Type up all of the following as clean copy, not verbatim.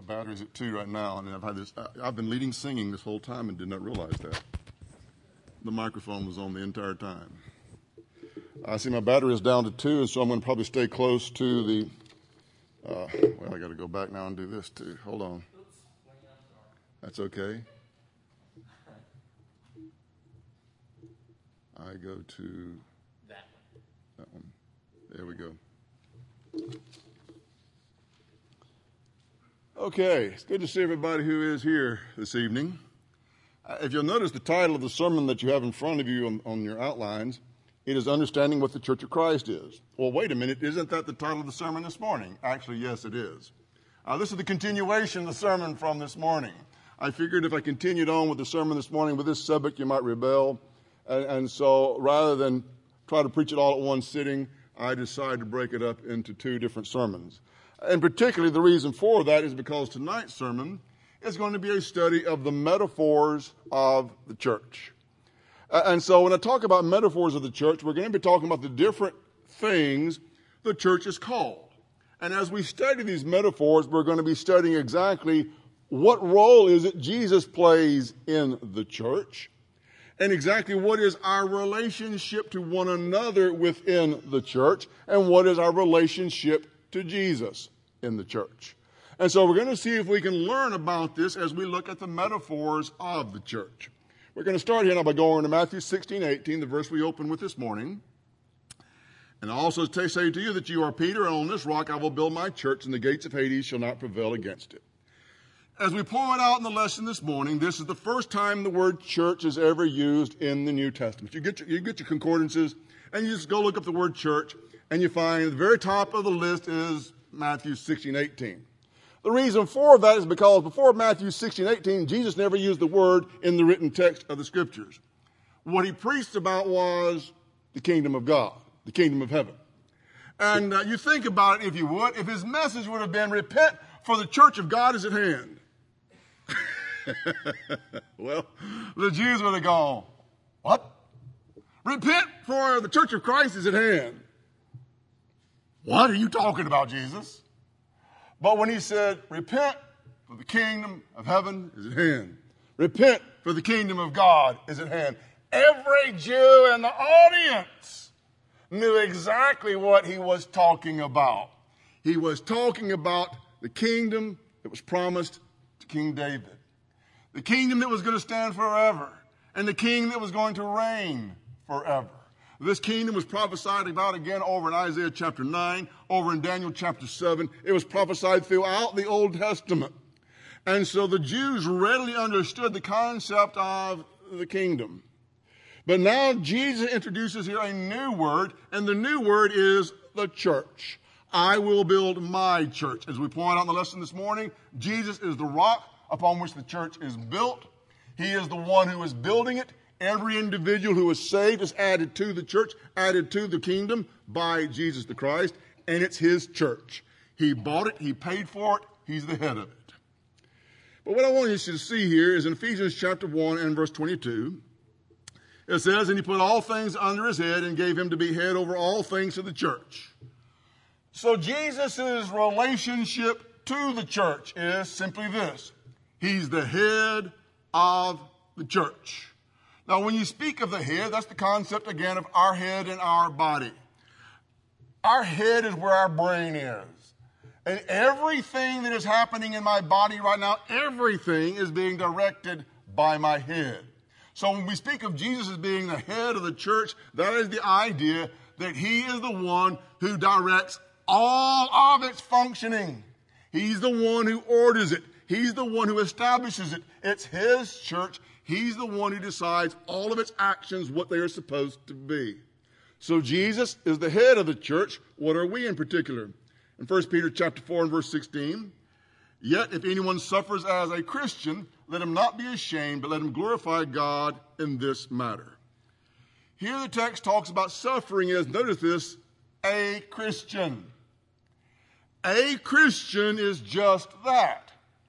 battery's at 2 right now, and I've been leading singing this whole time and did not realize that. The microphone was on the entire time. I see my battery is down to 2, and so I'm going to probably stay close to the, I got to go back now and do this too. Hold on. That's okay. I go to that one. There we go. Okay, it's good to see everybody who is here this evening. If you'll notice the title of the sermon that you have in front of you on your outlines, it is Understanding What the Church of Christ Is. Well, wait a minute, isn't that the title of the sermon this morning? Actually, yes, it is. This is the continuation of the sermon from this morning. I figured if I continued on with the sermon this morning with this subject, you might rebel. And so rather than try to preach it all at one sitting, I decided to break it up into 2 different sermons. And particularly the reason for that is because tonight's sermon is going to be a study of the metaphors of the church. And so when I talk about metaphors of the church, we're going to be talking about the different things the church is called. And as we study these metaphors, we're going to be studying exactly what role is it Jesus plays in the church, and exactly what is our relationship to one another within the church, and what is our relationship to Jesus in the church. And so we're going to see if we can learn about this as we look at the metaphors of the church. We're going to start here now by going to Matthew 16:18, the verse we opened with this morning. And I also say to you that you are Peter, and on this rock I will build my church, and the gates of Hades shall not prevail against it. As we point out in the lesson this morning, this is the first time the word church is ever used in the New Testament. You get your concordances, and you just go look up the word church, and you find at the very top of the list is Matthew 16:18. The reason for that is because before Matthew 16:18, Jesus never used the word in the written text of the Scriptures. What he preached about was the kingdom of God, the kingdom of heaven. And you think about it, if you would, if his message would have been, repent, for the church of God is at hand. Well, the Jews would have gone, what? Repent, for the church of Christ is at hand. What are you talking about, Jesus? But when he said, repent, for the kingdom of heaven is at hand. Repent, for the kingdom of God is at hand. Every Jew in the audience knew exactly what he was talking about. He was talking about the kingdom that was promised to King David. The kingdom that was going to stand forever. And the king that was going to reign forever. This kingdom was prophesied about again over in Isaiah chapter 9, over in Daniel chapter 7. It was prophesied throughout the Old Testament. And so the Jews readily understood the concept of the kingdom. But now Jesus introduces here a new word, and the new word is the church. I will build my church. As we point out in the lesson this morning, Jesus is the rock upon which the church is built. He is the one who is building it. Every individual who is saved is added to the church, added to the kingdom by Jesus the Christ, and it's his church. He bought it. He paid for it. He's the head of it. But what I want you to see here is in Ephesians chapter 1 and verse 22, it says, and he put all things under his head and gave him to be head over all things to the church. So Jesus' relationship to the church is simply this. He's the head of the church. Now, when you speak of the head, that's the concept, again, of our head and our body. Our head is where our brain is. And everything that is happening in my body right now, everything is being directed by my head. So when we speak of Jesus as being the head of the church, that is the idea that he is the one who directs all of its functioning. He's the one who orders it. He's the one who establishes it. It's his church. He's the one who decides all of its actions, what they are supposed to be. So Jesus is the head of the church. What are we in particular? In 1 Peter chapter 4 and verse 16, yet if anyone suffers as a Christian, let him not be ashamed, but let him glorify God in this matter. Here the text talks about suffering as, notice this, a Christian. A Christian is just that.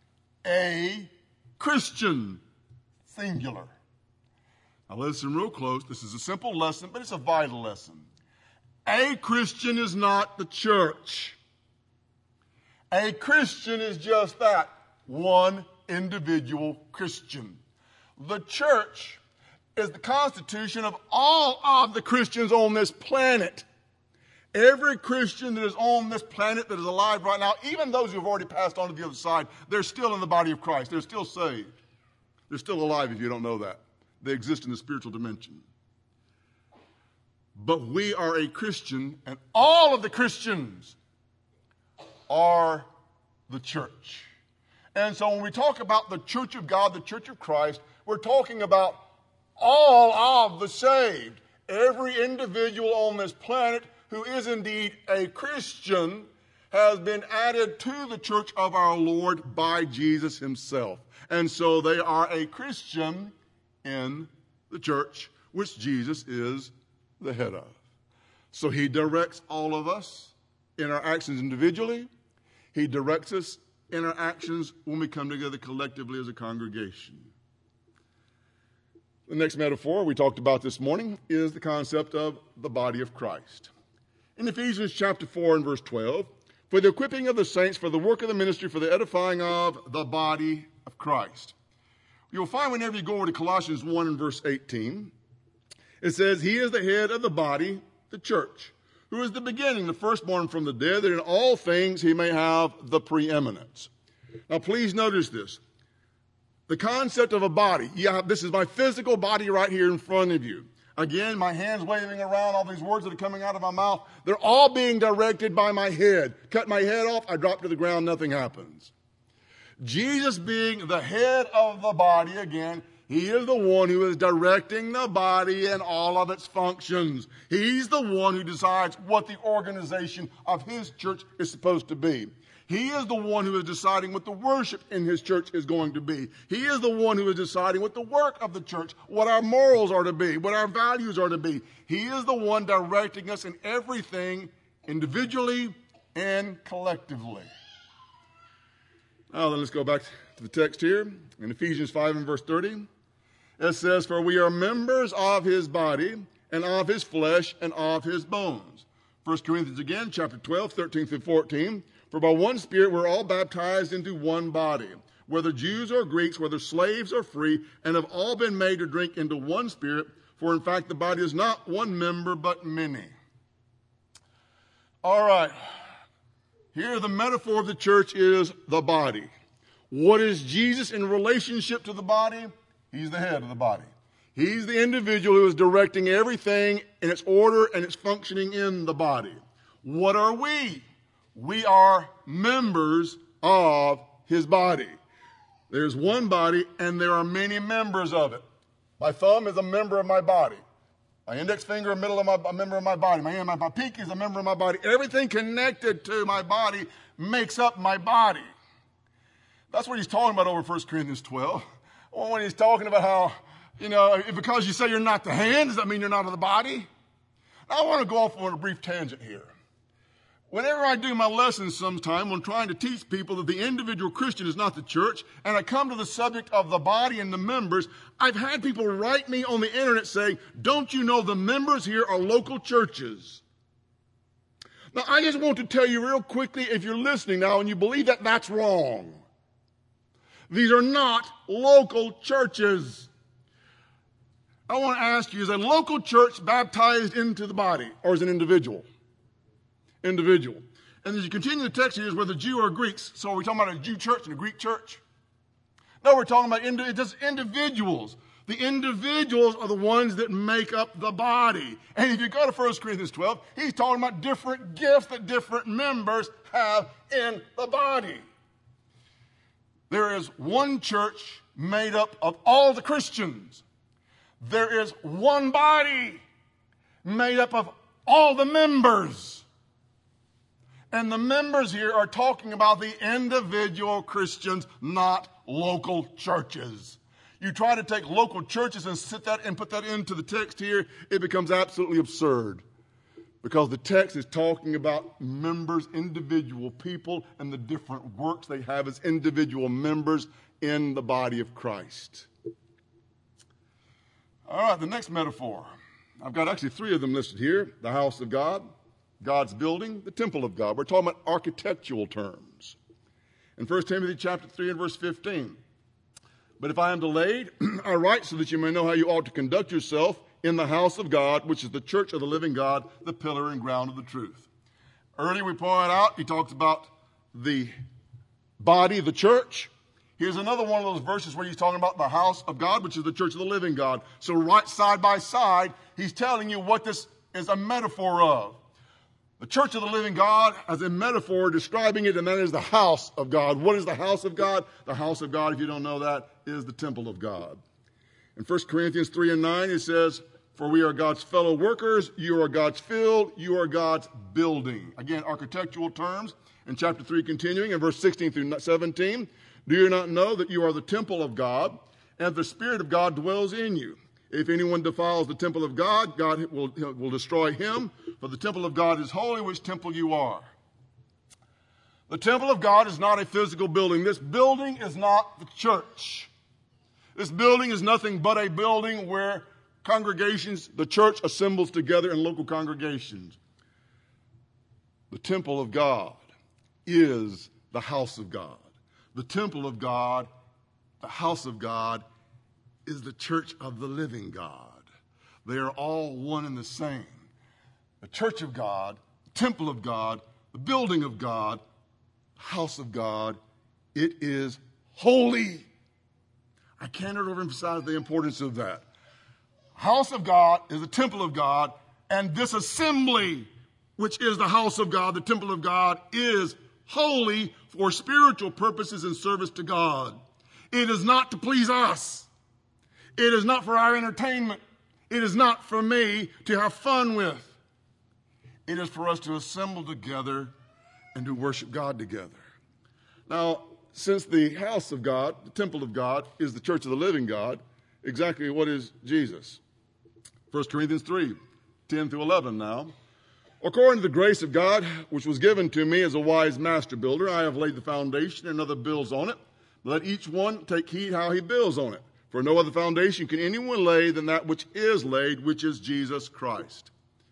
A Christian. Singular. Now listen real close. This is a simple lesson, but it's a vital lesson. A Christian is not the church. A Christian is just that. one individual Christian. The church is the constitution of all of the Christians on this planet. Every Christian that is on this planet that is alive right now, even those who have already passed on to the other side, they're still in the body of Christ. They're still saved. They're still alive if you don't know that. They exist in the spiritual dimension. But we are a Christian, and all of the Christians are the church. And so when we talk about the church of God, the church of Christ, we're talking about all of the saved. Every individual on this planet who is indeed a Christian has been added to the church of our Lord by Jesus himself. And so they are a Christian in the church, which Jesus is the head of. So he directs all of us in our actions individually. He directs us in our actions when we come together collectively as a congregation. The next metaphor we talked about this morning is the concept of the body of Christ. In Ephesians chapter 4 and verse 12, for the equipping of the saints, for the work of the ministry, for the edifying of the body of Christ. You'll find whenever you go over to Colossians 1 and verse 18, it says, he is the head of the body, the church, who is the beginning, the firstborn from the dead, that in all things he may have the preeminence. Now please notice this. The concept of a body. Yeah, this is my physical body right here in front of you. Again, my hands waving around, all these words that are coming out of my mouth, they're all being directed by my head. Cut my head off, I drop to the ground, nothing happens. Jesus being the head of the body, again, he is the one who is directing the body and all of its functions. He's the one who decides what the organization of his church is supposed to be. He is the one who is deciding what the worship in his church is going to be. He is the one who is deciding what the work of the church, what our morals are to be, what our values are to be. He is the one directing us in everything, individually and collectively. Now then, let's go back to the text here. In Ephesians 5 and verse 30, it says, for we are members of his body and of his flesh and of his bones. 1 Corinthians again, chapter 12, 13 through 14. For by one Spirit we're all baptized into one body, whether Jews or Greeks, whether slaves or free, and have all been made to drink into one Spirit. For in fact the body is not one member, but many. All right. Here the metaphor of the church is the body. What is Jesus in relationship to the body? He's the head of the body. He's the individual who is directing everything in its order and its functioning in the body. What are we? We are members of his body. There's one body and there are many members of it. My thumb is a member of my body. My index finger is a member of my body. My pinky is a member of my body. Everything connected to my body makes up my body. That's what he's talking about over 1 Corinthians 12. When he's talking about how, because you say you're not the hand, does that mean you're not of the body? Now, I want to go off on a brief tangent here. Whenever I do my lessons sometime when trying to teach people that the individual Christian is not the church, and I come to the subject of the body and the members, I've had people write me on the internet saying, don't you know the members here are local churches? Now, I just want to tell you real quickly, if you're listening now and you believe that, that's wrong. These are not local churches. I want to ask you, is a local church baptized into the body, or is it an individual? Individual. And as you continue the text here is whether Jew or Greeks. So are we talking about a Jew church and a Greek church? No, we're talking about just individuals. The individuals are the ones that make up the body. And if you go to 1 Corinthians 12, he's talking about different gifts that different members have in the body. There is one church made up of all the Christians. There is one body made up of all the members. And the members here are talking about the individual Christians, not local churches. You try to take local churches and put that into the text here, it becomes absolutely absurd. Because the text is talking about members, individual people, and the different works they have as individual members in the body of Christ. All right, the next metaphor. I've got actually 3 of them listed here. The house of God, God's building, the temple of God. We're talking about architectural terms. In 1 Timothy chapter 3 and verse 15. But if I am delayed, I write so that you may know how you ought to conduct yourself in the house of God, which is the church of the living God, the pillar and ground of the truth. Earlier we pointed out, he talks about the body, the church. Here's another one of those verses where he's talking about the house of God, which is the church of the living God. So right side by side, he's telling you what this is a metaphor of. The church of the living God as a metaphor describing it, and that is the house of God. What is the house of God? The house of God, if you don't know that, is the temple of God. In 1 Corinthians 3 and 9, it says, for we are God's fellow workers, you are God's field, you are God's building. Again, architectural terms. In chapter 3, continuing in verse 16 through 17, do you not know that you are the temple of God, and the Spirit of God dwells in you? If anyone defiles the temple of God, God will destroy him, for the temple of God is holy, which temple you are. The temple of God is not a physical building. This building is not the church. This building is nothing but a building where congregations, the church assembles together in local congregations. The temple of God is the house of God. The temple of God, the house of God, is the church of the living God. They are all one and the same. The church of God, the temple of God, the building of God, the house of God, it is holy. I cannot overemphasize the importance of that. House of God is the temple of God, and this assembly, which is the house of God, the temple of God, is holy for spiritual purposes and service to God. It is not to please us. It is not for our entertainment. It is not for me to have fun with. It is for us to assemble together and to worship God together. Now, since the house of God, the temple of God, is the church of the living God, exactly what is Jesus? 1 Corinthians 3, 10 through 11 now. According to the grace of God, which was given to me as a wise master builder, I have laid the foundation, and another builds on it. Let each one take heed how he builds on it. For no other foundation can anyone lay than that which is laid, which is Jesus Christ.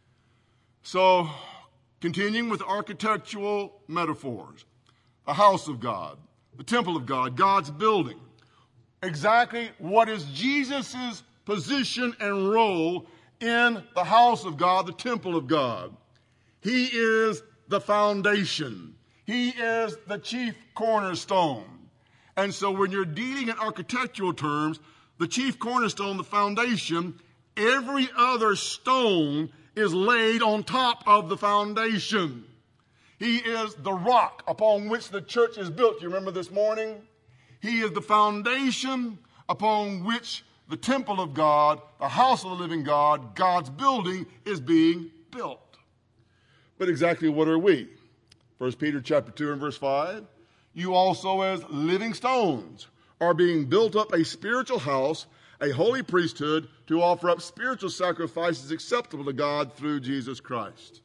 So, continuing with architectural metaphors, the house of God, the temple of God, God's building. Exactly what is Jesus' position and role in the house of God, the temple of God? He is the foundation. He is the chief cornerstone. And so when you're dealing in architectural terms, the chief cornerstone, the foundation, every other stone is laid on top of the foundation. He is the rock upon which the church is built. You remember this morning? He is the foundation upon which the temple of God, the house of the living God, God's building is being built. But exactly what are we? 1 Peter chapter 2 and verse 5. You also as living stones are being built up a spiritual house, a holy priesthood, to offer up spiritual sacrifices acceptable to God through Jesus Christ.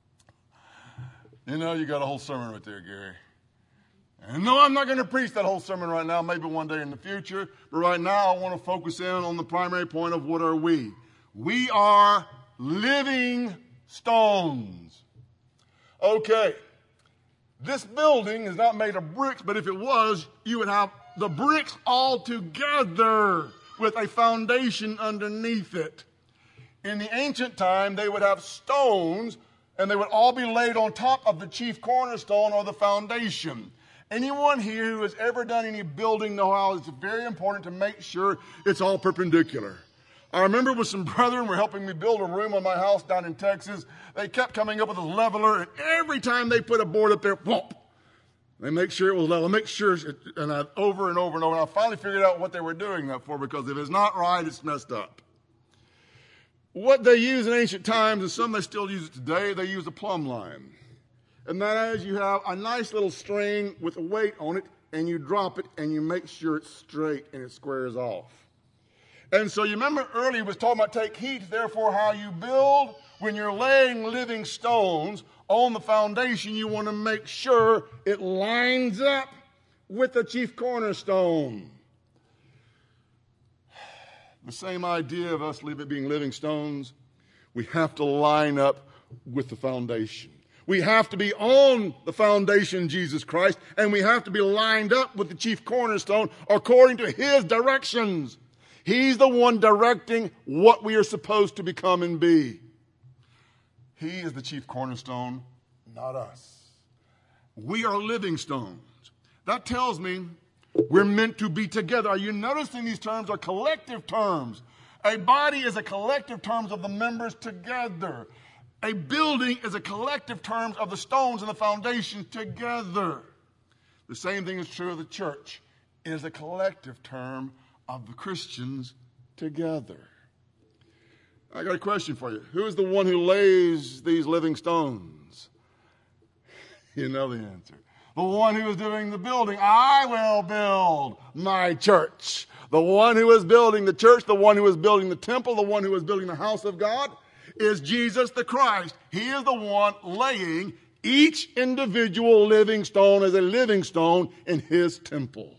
You know, you got a whole sermon right there, Gary. And no, I'm not going to preach that whole sermon right now, maybe one day in the future. But right now, I want to focus in on the primary point of what are we. We are living stones. Okay. This building is not made of bricks, but if it was, you would have the bricks all together with a foundation underneath it. In the ancient time, they would have stones, and they would all be laid on top of the chief cornerstone or the foundation. Anyone here who has ever done any building know how it's very important to make sure it's all perpendicular. I remember with some brethren were helping me build a room on my house down in Texas. They kept coming up with a leveler, and every time they put a board up there, whoop, they make sure it was level, make sure, and over and over and over. And I finally figured out what they were doing that for, because if it's not right, it's messed up. What they used in ancient times, and some they still use it today, they use a plumb line. And that is, you have a nice little string with a weight on it, and you drop it, and you make sure it's straight and it squares off. And so you remember earlier was talking about take heed, therefore, how you build. When you're laying living stones on the foundation, you want to make sure it lines up with the chief cornerstone. The same idea of us being living stones, we have to line up with the foundation. We have to be on the foundation, Jesus Christ, and we have to be lined up with the chief cornerstone according to his directions. He's the one directing what we are supposed to become and be. He is the chief cornerstone, not us. We are living stones. That tells me we're meant to be together. Are you noticing these terms are collective terms? A body is a collective terms of the members together. A building is a collective terms of the stones and the foundation together. The same thing is true of the church. It is a collective term of the Christians together. I got a question for you. Who is the one who lays these living stones? You know the answer. The one who is doing the building. I will build my church. The one who is building the church, the one who is building the temple, the one who is building the house of God is Jesus the Christ. He is the one laying each individual living stone as a living stone in his temple.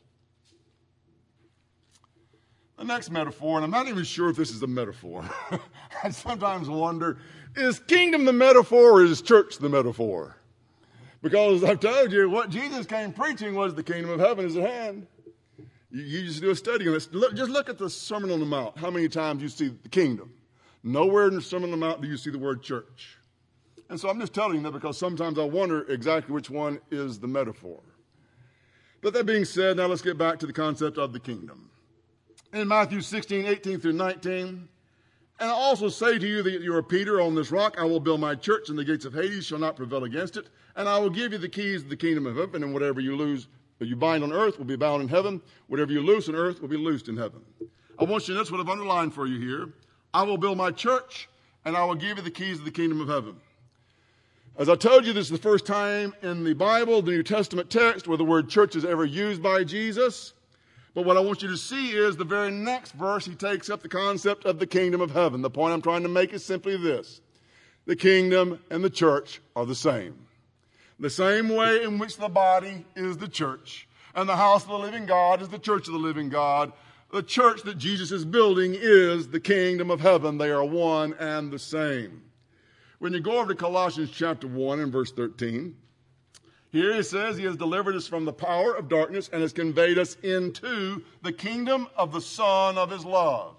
The next metaphor, and I'm not even sure if this is a metaphor. I sometimes wonder, is kingdom the metaphor or is church the metaphor? Because I've told you, what Jesus came preaching was the kingdom of heaven is at hand. You just do a study on this. Just look at the Sermon on the Mount. How many times you see the kingdom? Nowhere in the Sermon on the Mount do you see the word church. And so I'm just telling you that because sometimes I wonder exactly which one is the metaphor. But that being said, now let's get back to the concept of the kingdom. In Matthew 16, 18 through 19, and I also say to you that you are Peter, on this rock I will build my church, and the gates of Hades shall not prevail against it. And I will give you the keys of the kingdom of heaven, and whatever you bind on earth will be bound in heaven. Whatever you loose on earth will be loosed in heaven. I want you to notice what I've underlined for you here. I will build my church, and I will give you the keys of the kingdom of heaven. As I told you, this is the first time in the Bible, the New Testament text, where the word church is ever used by Jesus. But what I want you to see is the very next verse, he takes up the concept of the kingdom of heaven. The point I'm trying to make is simply this. The kingdom and the church are the same. The same way in which the body is the church, and the house of the living God is the church of the living God. The church that Jesus is building is the kingdom of heaven. They are one and the same. When you go over to Colossians chapter 1 and verse 13, here it says, he has delivered us from the power of darkness and has conveyed us into the kingdom of the Son of his love.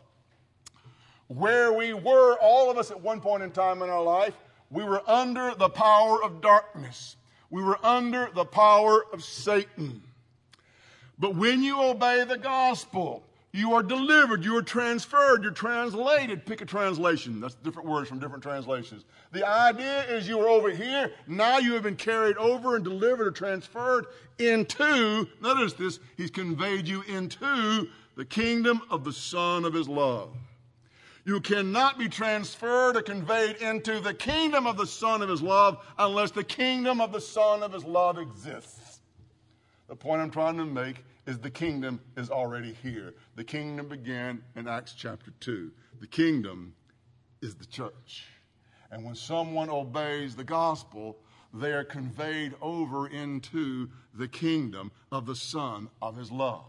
Where we were, all of us at one point in time in our life, we were under the power of darkness. We were under the power of Satan. But when you obey the gospel, you are delivered, you are transferred, you're translated. Pick a translation. That's different words from different translations. The idea is you are over here. Now you have been carried over and delivered or transferred into, notice this, he's conveyed you into the kingdom of the Son of his love. You cannot be transferred or conveyed into the kingdom of the Son of his love unless the kingdom of the Son of his love exists. The point I'm trying to make is the kingdom is already here. The kingdom began in Acts chapter 2. The kingdom is the church. And when someone obeys the gospel, they are conveyed over into the kingdom of the Son of his love.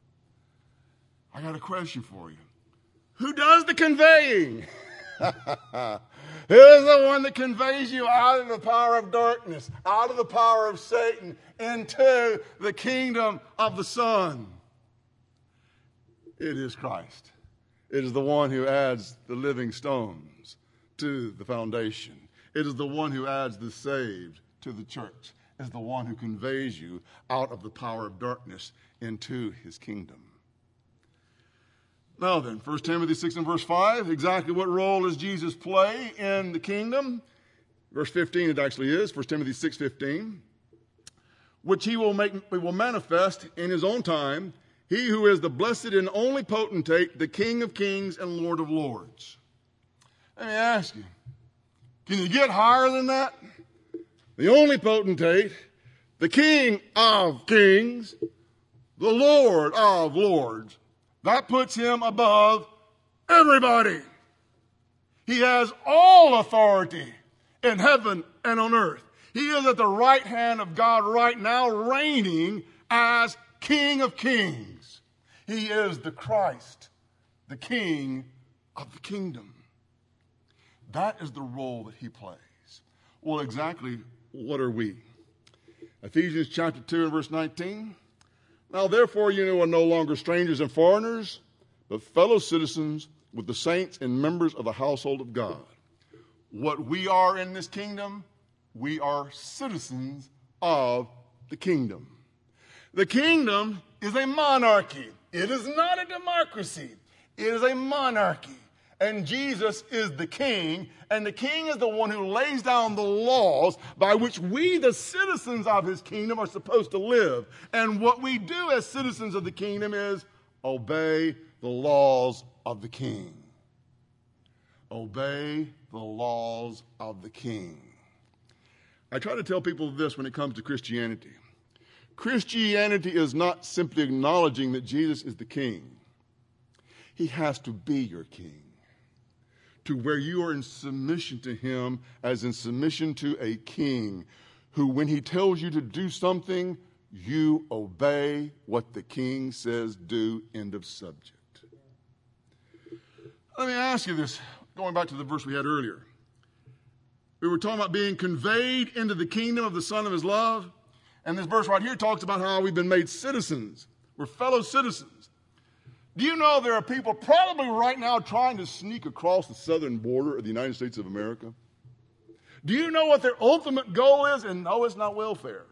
I got a question for you. Who does the conveying? Who is the one that conveys you out of the power of darkness, out of the power of Satan, into the kingdom of the Son? It is Christ. It is the one who adds the living stones to the foundation. It is the one who adds the saved to the church. It is the one who conveys you out of the power of darkness into his kingdom. Now then, 1 Timothy 6 and verse 5, exactly what role does Jesus play in the kingdom? Verse 15 it actually is, 1 Timothy 6:15, which he will manifest in his own time, he who is the blessed and only potentate, the King of kings and Lord of lords. Let me ask you, can you get higher than that? The only potentate, the King of kings, the Lord of lords. That puts him above everybody. He has all authority in heaven and on earth. He is at the right hand of God right now, reigning as King of kings. He is the Christ, the King of the kingdom. That is the role that he plays. Well, exactly what are we? Ephesians chapter 2 and verse 19. Now, therefore, you are no longer strangers and foreigners, but fellow citizens with the saints and members of the household of God. What we are in this kingdom, we are citizens of the kingdom. The kingdom is a monarchy. It is not a democracy. It is a monarchy. And Jesus is the king, and the king is the one who lays down the laws by which we, the citizens of his kingdom, are supposed to live. And what we do as citizens of the kingdom is obey the laws of the king. Obey the laws of the king. I try to tell people this when it comes to Christianity. Christianity is not simply acknowledging that Jesus is the king. He has to be your king, to where you are in submission to him as in submission to a king who, when he tells you to do something, you obey what the king says do, end of subject. Let me ask you this, going back to the verse we had earlier. We were talking about being conveyed into the kingdom of the Son of his love. And this verse right here talks about how we've been made citizens. We're fellow citizens. Do you know there are people probably right now trying to sneak across the southern border of the United States of America? Do you know what their ultimate goal is? And no, it's not welfare.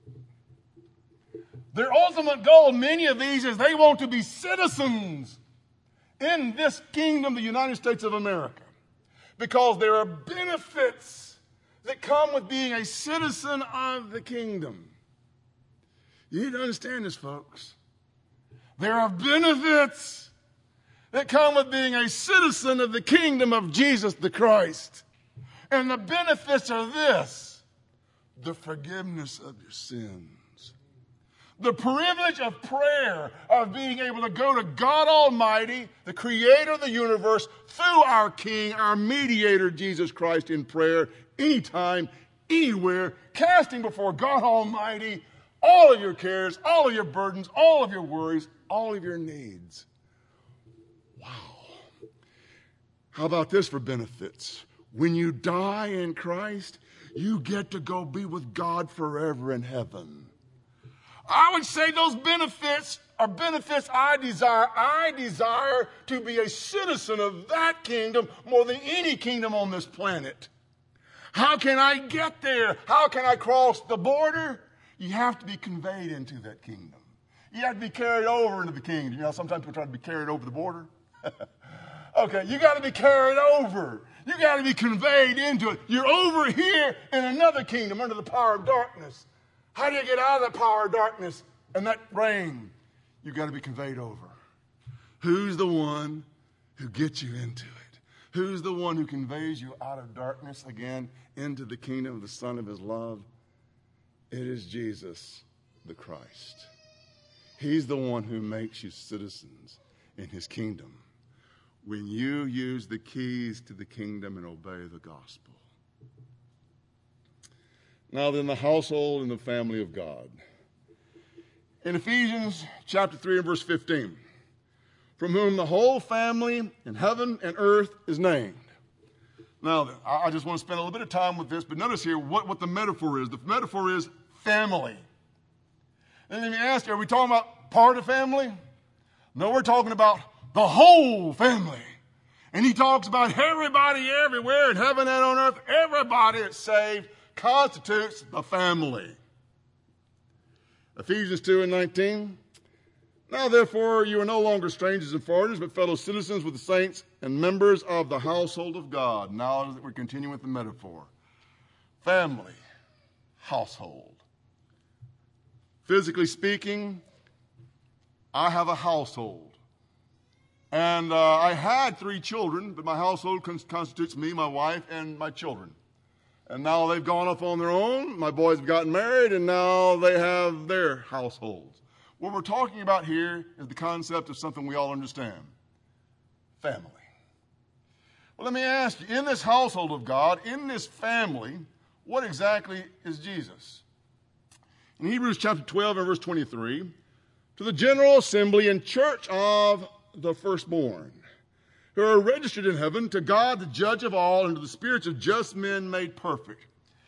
Their ultimate goal, many of these, is they want to be citizens in this kingdom, the United States of America. Because there are benefits that come with being a citizen of the kingdom. You need to understand this, folks. There are benefits that come with being a citizen of the kingdom of Jesus the Christ. And the benefits are this: the forgiveness of your sins, the privilege of prayer, of being able to go to God Almighty, the creator of the universe, through our King, our mediator, Jesus Christ, in prayer, anytime, anywhere, casting before God Almighty all of your cares, all of your burdens, all of your worries, all of your needs. Wow. How about this for benefits? When you die in Christ, you get to go be with God forever in heaven. I would say those benefits are benefits I desire. I desire to be a citizen of that kingdom more than any kingdom on this planet. How can I get there? How can I cross the border? You have to be conveyed into that kingdom. You have to be carried over into the kingdom. You know, sometimes people try to be carried over the border. Okay, you got to be carried over. You got to be conveyed into it. You're over here in another kingdom under the power of darkness. How do you get out of that power of darkness and that reign? You got to be conveyed over. Who's the one who gets you into it? Who's the one who conveys you out of darkness again into the kingdom of the Son of his love? It is Jesus the Christ. He's the one who makes you citizens in his kingdom when you use the keys to the kingdom and obey the gospel. Now then, the household and the family of God. In Ephesians chapter 3 and verse 15, from whom the whole family in heaven and earth is named. Now then, I just want to spend a little bit of time with this, but notice here what the metaphor is. The metaphor is family. And let me ask you, are we talking about part of family? No, we're talking about the whole family. And he talks about everybody everywhere in heaven and on earth. Everybody that's saved constitutes the family. Ephesians 2 and 19. Now, therefore, you are no longer strangers and foreigners, but fellow citizens with the saints and members of the household of God. Now that we're continuing with the metaphor. Family, household. Physically speaking, I have a household. And I had 3 children, but my household constitutes me, my wife, and my children. And now they've gone off on their own. My boys have gotten married, and now they have their households. What we're talking about here is the concept of something we all understand. Family. Well, let me ask you, in this household of God, in this family, what exactly is Jesus? In Hebrews chapter 12 and verse 23, to the general assembly and church of the firstborn, who are registered in heaven, to God the judge of all, and to the spirits of just men made perfect.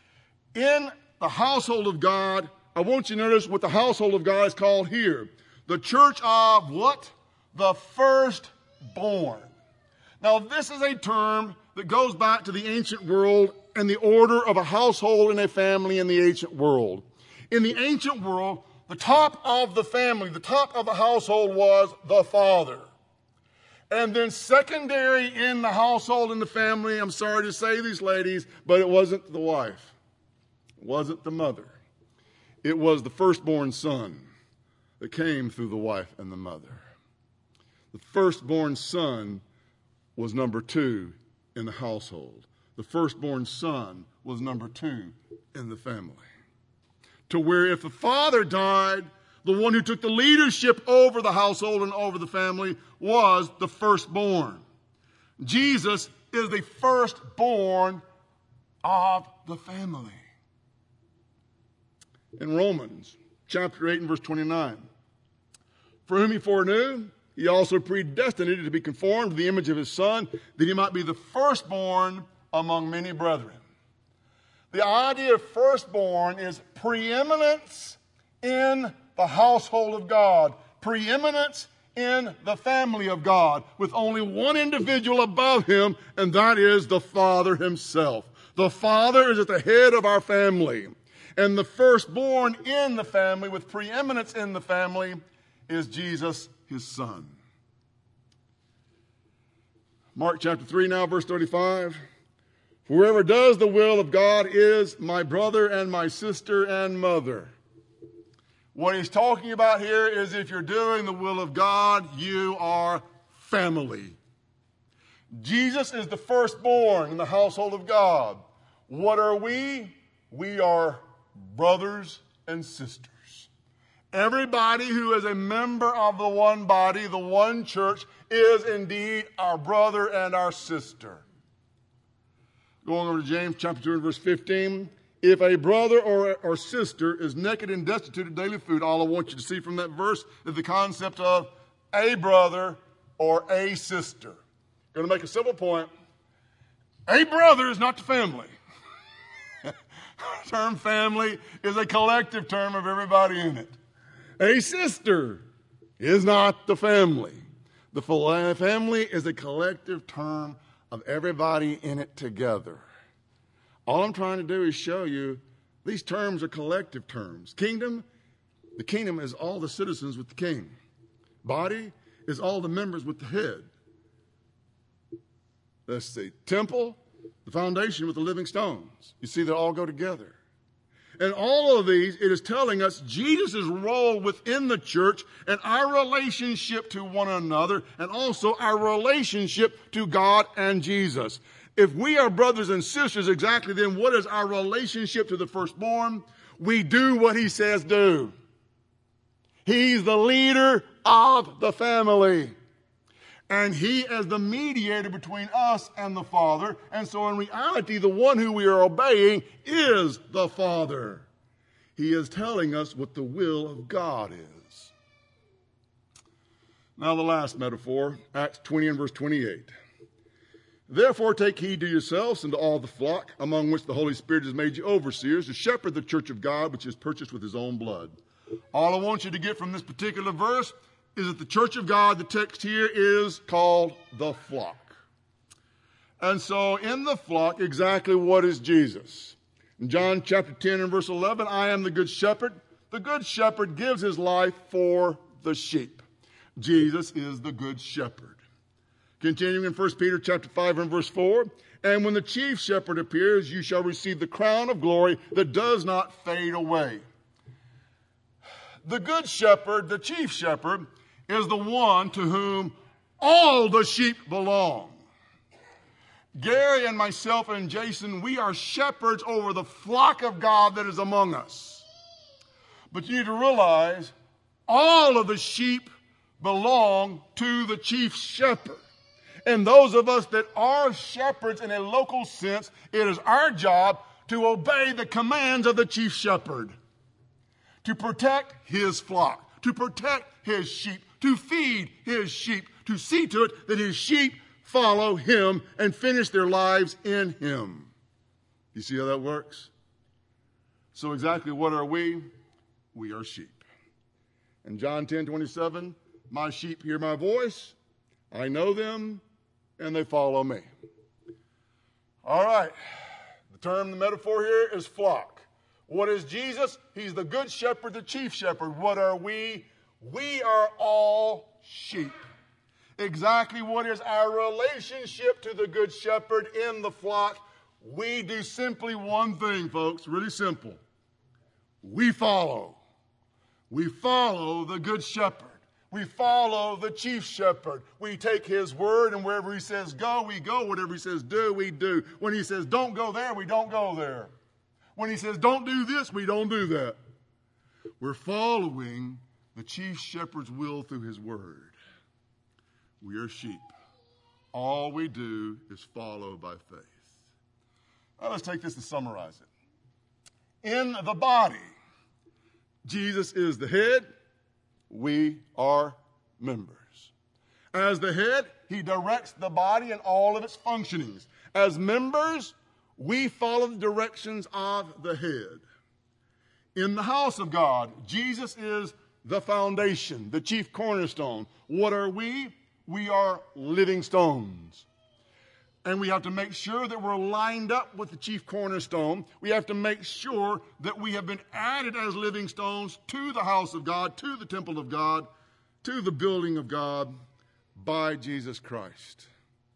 in the household of God, I want you to notice what the household of God is called here. The church of what? The firstborn. Now, this is a term that goes back to the ancient world and the order of a household and a family in the ancient world. In the ancient world, the top of the family, the top of the household was the father. And then secondary in the household and the family, I'm sorry to say these ladies, but it wasn't the wife. It wasn't the mother. It was the firstborn son that came through the wife and the mother. The firstborn son was number 2 in the household. The firstborn son was number 2 in the family. To where if the father died, the one who took the leadership over the household and over the family was the firstborn. Jesus is the firstborn of the family. In Romans chapter 8 and verse 29, for whom he foreknew, he also predestinated to be conformed to the image of his Son, that he might be the firstborn among many brethren. The idea of firstborn is preeminence in the household of God, preeminence in the family of God, with only one individual above him, and that is the Father himself. The Father is at the head of our family, and the firstborn in the family, with preeminence in the family, is Jesus, his Son. Mark chapter 3 now, verse 35. Whoever does the will of God is my brother and my sister and mother. What he's talking about here is if you're doing the will of God, you are family. Jesus is the firstborn in the household of God. What are we? We are brothers and sisters. Everybody who is a member of the one body, the one church, is indeed our brother and our sister. Going over to James chapter 2 and verse 15. If a brother or sister is naked and destitute of daily food, all I want you to see from that verse is the concept of a brother or a sister. Going to make a simple point. A brother is not the family. The term family is a collective term of everybody in it. A sister is not the family. The family is a collective term of everybody in it together. All I'm trying to do is show you these terms are collective terms. Kingdom, the kingdom is all the citizens with the king. Body is all the members with the head. Let's see. Temple, the foundation with the living stones. You see, they all go together. And all of these, it is telling us Jesus' role within the church and our relationship to one another and also our relationship to God and Jesus. If we are brothers and sisters, exactly then what is our relationship to the firstborn? We do what he says do. He's the leader of the family. And he is the mediator between us and the Father. And so in reality, the one who we are obeying is the Father. He is telling us what the will of God is. Now the last metaphor, Acts 20 and verse 28. Therefore take heed to yourselves and to all the flock, among which the Holy Spirit has made you overseers, to shepherd the church of God, which is purchased with his own blood. All I want you to get from this particular verse is that the church of God, the text here, is called the flock. And so in the flock, exactly what is Jesus? In John chapter 10 and verse 11, I am the good shepherd. The good shepherd gives his life for the sheep. Jesus is the good shepherd. Continuing in 1 Peter chapter 5 and verse 4, and when the chief shepherd appears, you shall receive the crown of glory that does not fade away. The good shepherd, the chief shepherd, is the one to whom all the sheep belong. Gary and myself and Jason, we are shepherds over the flock of God that is among us. But you need to realize all of the sheep belong to the chief shepherd. And those of us that are shepherds in a local sense, it is our job to obey the commands of the chief shepherd, to protect his flock, to protect his sheep, to feed his sheep, to see to it that his sheep follow him and finish their lives in him. You see how that works? So exactly what are we? We are sheep. In John 10:27, my sheep hear my voice, I know them, and they follow me. All right. The term, the metaphor here is flock. What is Jesus? He's the good shepherd, the chief shepherd. What are we? We are all sheep. Exactly what is our relationship to the good shepherd in the flock? We do simply one thing, folks, really simple. We follow. We follow the good shepherd. We follow the chief shepherd. We take his word, and wherever he says go, we go. Whatever he says do, we do. When he says don't go there, we don't go there. When he says don't do this, we don't do that. We're following the chief shepherd's will through his word. We are sheep. All we do is follow by faith. Now let's take this and summarize it. In the body, Jesus is the head. We are members. As the head, he directs the body in all of its functionings. As members, we follow the directions of the head. In the house of God, Jesus is the foundation, the chief cornerstone. What are we? We are living stones. And we have to make sure that we're lined up with the chief cornerstone. We have to make sure that we have been added as living stones to the house of God, to the temple of God, to the building of God by Jesus Christ.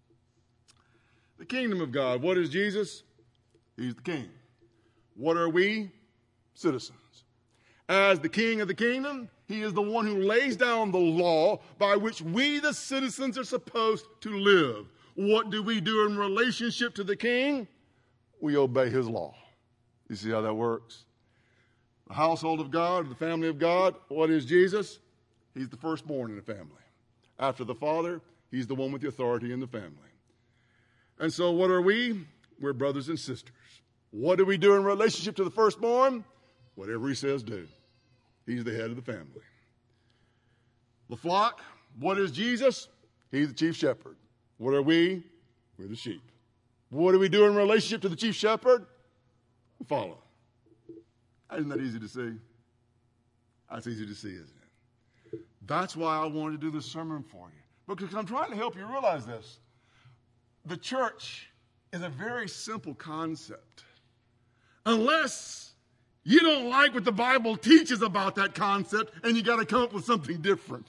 The kingdom of God. What is Jesus? He's the king. What are we? Citizens. As the king of the kingdom, he is the one who lays down the law by which we, the citizens, are supposed to live. What do we do in relationship to the king? We obey his law. You see how that works? The household of God, the family of God, what is Jesus? He's the firstborn in the family. After the father, he's the one with the authority in the family. And so what are we? We're brothers and sisters. What do we do in relationship to the firstborn? Whatever he says do. He's the head of the family. The flock, what is Jesus? He's the chief shepherd. What are we? We're the sheep. What do we do in relationship to the chief shepherd? We follow. Isn't that easy to see? That's easy to see, isn't it? That's why I wanted to do this sermon for you. Because I'm trying to help you realize this. The church is a very simple concept. Unless you don't like what the Bible teaches about that concept and you got to come up with something different.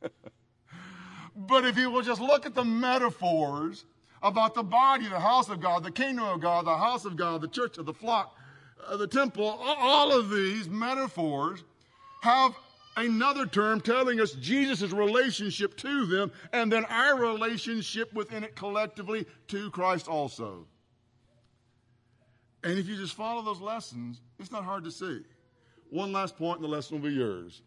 But if you will just look at the metaphors about the body, the house of God, the kingdom of God, the house of God, the church, the flock, the temple, all of these metaphors have another term telling us Jesus' relationship to them and then our relationship within it collectively to Christ also. And if you just follow those lessons, it's not hard to see. One last point and the lesson will be yours.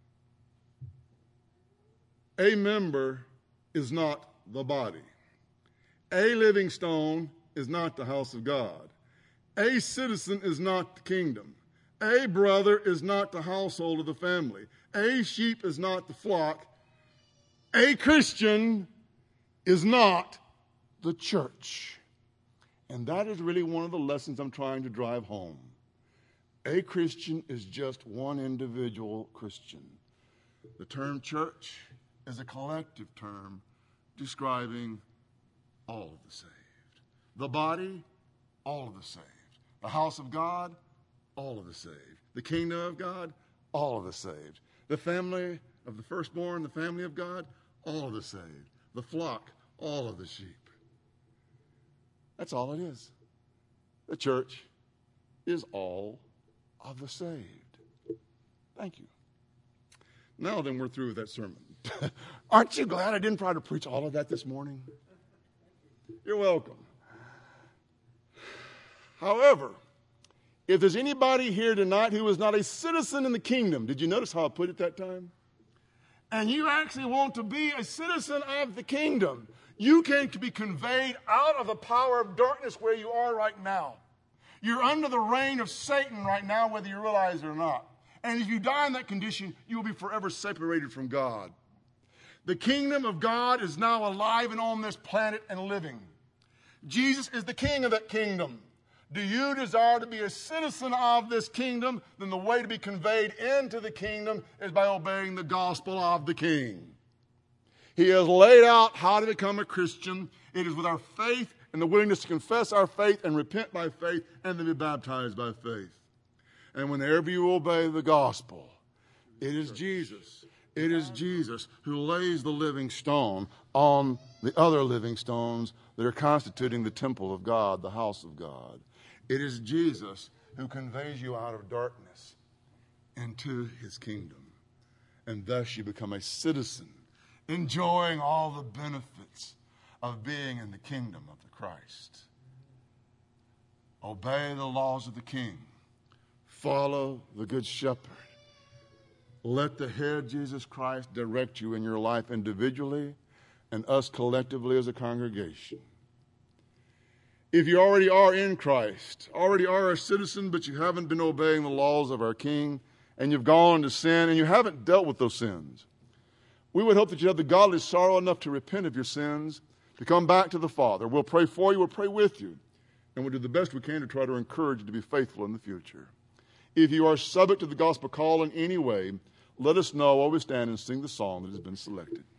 A member is not the body. A living stone is not the house of God. A citizen is not the kingdom. A brother is not the household of the family. A sheep is not the flock. A Christian is not the church. And that is really one of the lessons I'm trying to drive home. A Christian is just one individual Christian. The term church is a collective term describing all of the saved. The body, all of the saved. The house of God, all of the saved. The kingdom of God, all of the saved. The family of the firstborn, the family of God, all of the saved. The flock, all of the sheep. That's all it is. The church is all of the saved. Thank you. Now then, we're through with that sermon. Aren't you glad I didn't try to preach all of that this morning? You're welcome. However, if there's anybody here tonight who is not a citizen in the kingdom, did you notice how I put it that time? And you actually want to be a citizen of the kingdom, you can be conveyed out of the power of darkness where you are right now. You're under the reign of Satan right now, whether you realize it or not. And if you die in that condition, you will be forever separated from God. The kingdom of God is now alive and on this planet and living. Jesus is the king of that kingdom. Do you desire to be a citizen of this kingdom? Then the way to be conveyed into the kingdom is by obeying the gospel of the King. He has laid out how to become a Christian. It is with our faith and the willingness to confess our faith and repent by faith and then be baptized by faith. And whenever you obey the gospel, it is Jesus. It is Jesus who lays the living stone on the other living stones that are constituting the temple of God, the house of God. It is Jesus who conveys you out of darkness into his kingdom. And thus you become a citizen, enjoying all the benefits of being in the kingdom of the Christ. Obey the laws of the King. Follow the Good Shepherd. Let the head, Jesus Christ, direct you in your life individually and us collectively as a congregation. If you already are in Christ, already are a citizen, but you haven't been obeying the laws of our King, and you've gone into sin, and you haven't dealt with those sins, we would hope that you have the godly sorrow enough to repent of your sins, to come back to the Father. We'll pray for you, we'll pray with you, and we'll do the best we can to try to encourage you to be faithful in the future. If you are subject to the gospel call in any way, let us know while we stand and sing the song that has been selected.